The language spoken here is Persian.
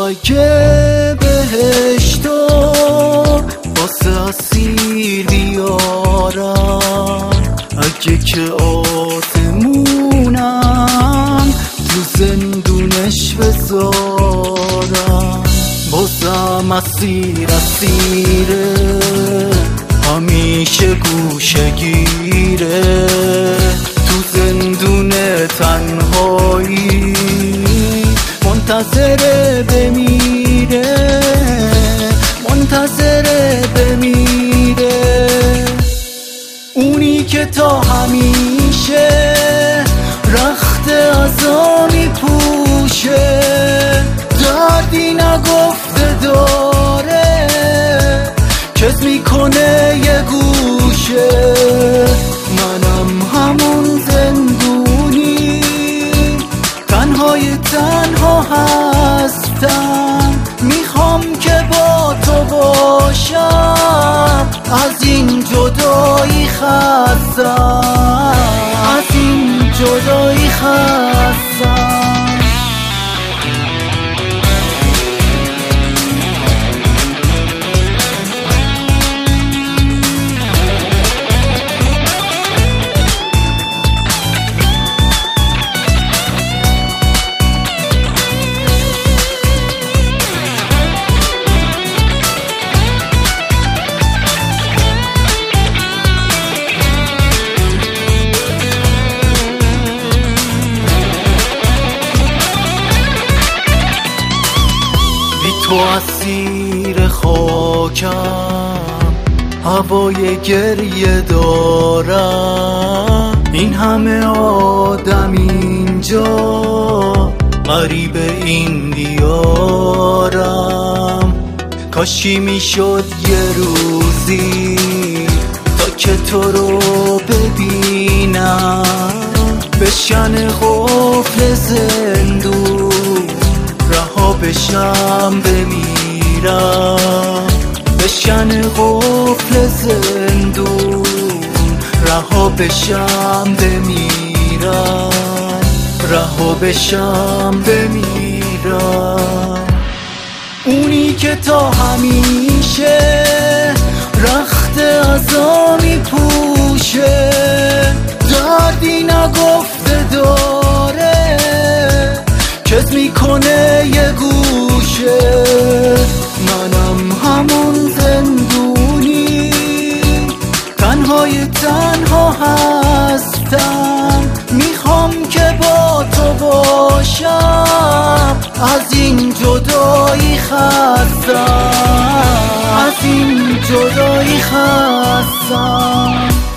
میخوای که بهشتو واسه اسیر بیارم، اگه که آسمونم تو زندونش بذارم، بازم اسیره همیشه گوشه گیره، تو زندون تنهایی منتظره بمیره، منتظره بمیره. اونی که تا همیشه رخت عزا میپوشه، دردی نگفته داره کس میکنه یه گوشه، منم همون زندونی تنهای تنها هستم، میخوام که با تو باشم، از این جدایی خستم، از این جدایی خستم. تو اسیر خاکم، هوای گریه دارم، این همه آدم اینجا غریب این دیارم، کاشی میشد یه روزی تا که تو رو ببینم، بشن قفل زندون رها بشم بمیرم، بشن قفل زندون رها بشم بمیرم، رها بشم بمیرم. اونی که تا همیشه رخت عزا میپوشه، دردی نگفته داره کس میکنه یه گوشه، منم همون زندونی تنهای تنها هستم، میخوام که با تو باشم، از این جدایی خستم، از این جدایی خستم.